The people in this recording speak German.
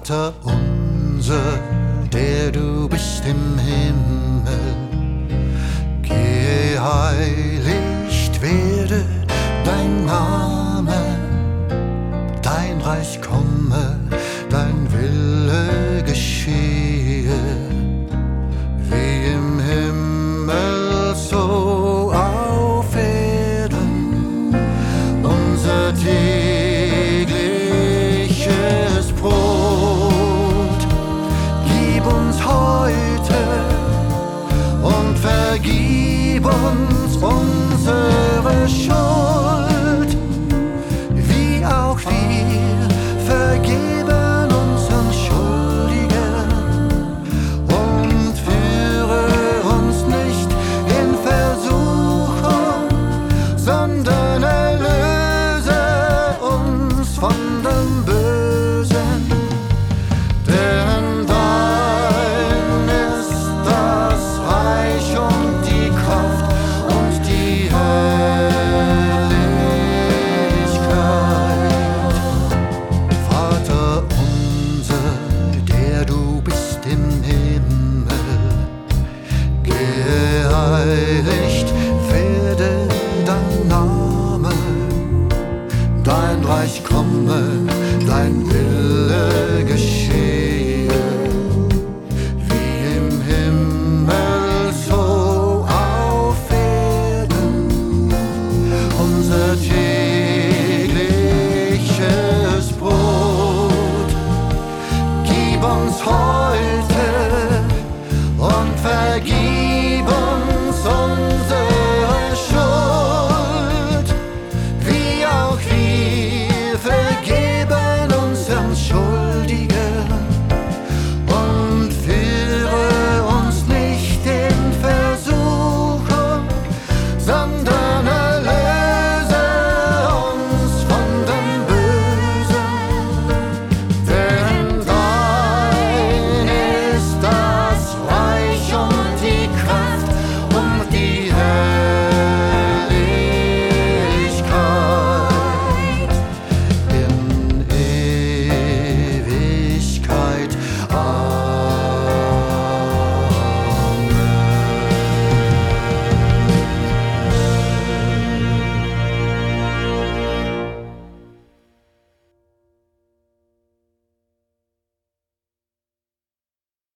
Vater unser, der du bist im Himmel, geheiligt werde dein Name, dein Reich komme, dein Wille geschehe, wie im Himmel so auf Erden. Unser tägliches Brot gib uns heute und vergib uns unsere Schuld, wie auch wir vergeben unseren Schuldigen, und führe uns nicht in Versuchung, sondern erlöse uns von dem Bösen. Denn dein ist das Reich und die Kraft und die Herrlichkeit. Vater unser, der du bist im Himmel, geheiligt werde dein Name, dein Reich komme, dein Wille geschehe, wie im Himmel so auf Erden. Unser tägliches Brot gib uns heute und vergib